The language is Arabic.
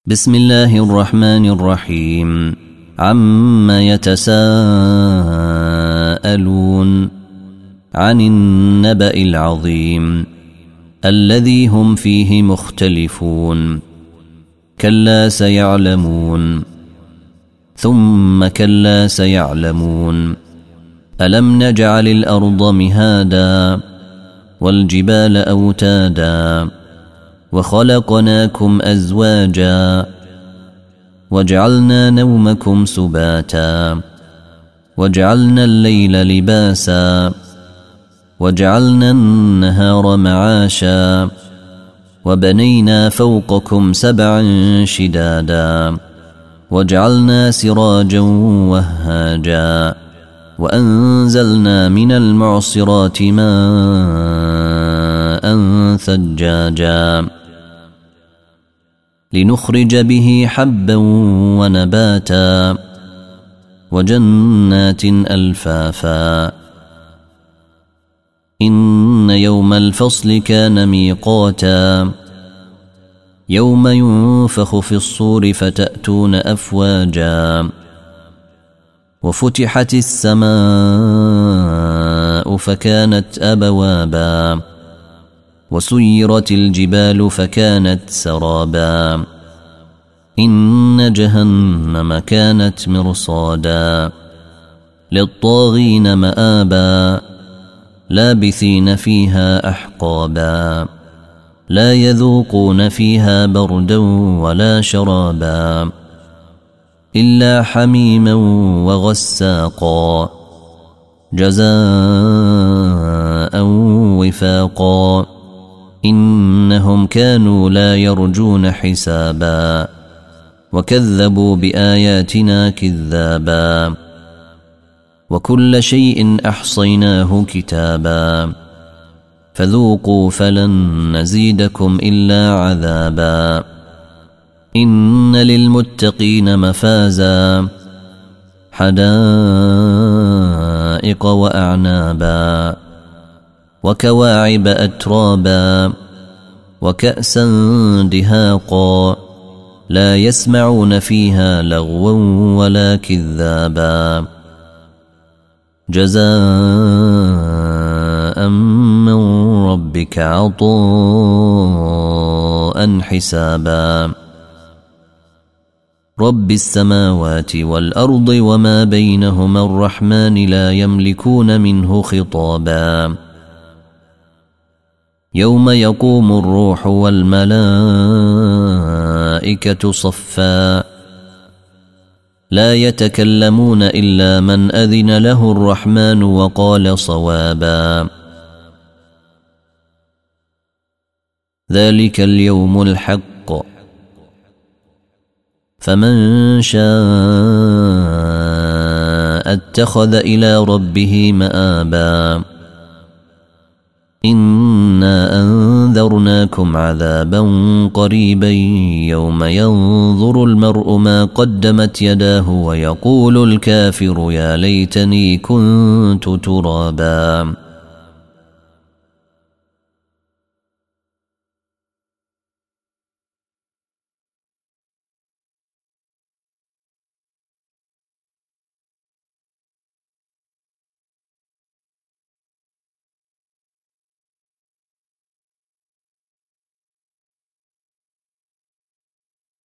بسم الله الرحمن الرحيم. عما يتساءلون عن النبأ العظيم الذي هم فيه مختلفون. كلا سيعلمون ثم كلا سيعلمون. ألم نجعل الأرض مهادا والجبال أوتادا وخلقناكم أزواجا وجعلنا نومكم سباتا وجعلنا الليل لباسا وجعلنا النهار معاشا وبنينا فوقكم سبعا شدادا وجعلنا سراجا وهاجا وأنزلنا من المعصرات ماء ثجاجا لنخرج به حبا ونباتا وجنات ألفافا. إن يوم الفصل كان ميقاتا يوم ينفخ في الصور فتأتون أفواجا وفتحت السماء فكانت أبوابا وسيرت الجبال فكانت سرابا. إن جهنم كانت مرصادا للطاغين مآبا لابثين فيها أحقابا لا يذوقون فيها بردا ولا شرابا إلا حميما وغساقا جزاء وفاقا. إنهم كانوا لا يرجون حسابا وكذبوا بآياتنا كذابا وكل شيء أحصيناه كتابا فذوقوا فلن نزيدكم إلا عذابا. إن للمتقين مفازا حدائق وأعنابا وكواعب أترابا وكأسا دهاقا لا يسمعون فيها لغوا ولا كذابا جزاء من ربك عطاء حسابا. رب السماوات والأرض وما بينهما الرحمن لا يملكون منه خطابا. يوم يقوم الروح والملائكة صفا لا يتكلمون إلا من أذن له الرحمن وقال صوابا. ذلك اليوم الحق فمن شاء اتخذ إلى ربه مآبا. إنا أنذرناكم عذابا قريبا يوم ينظر المرء ما قدمت يداه ويقول الكافر يا ليتني كنت ترابا.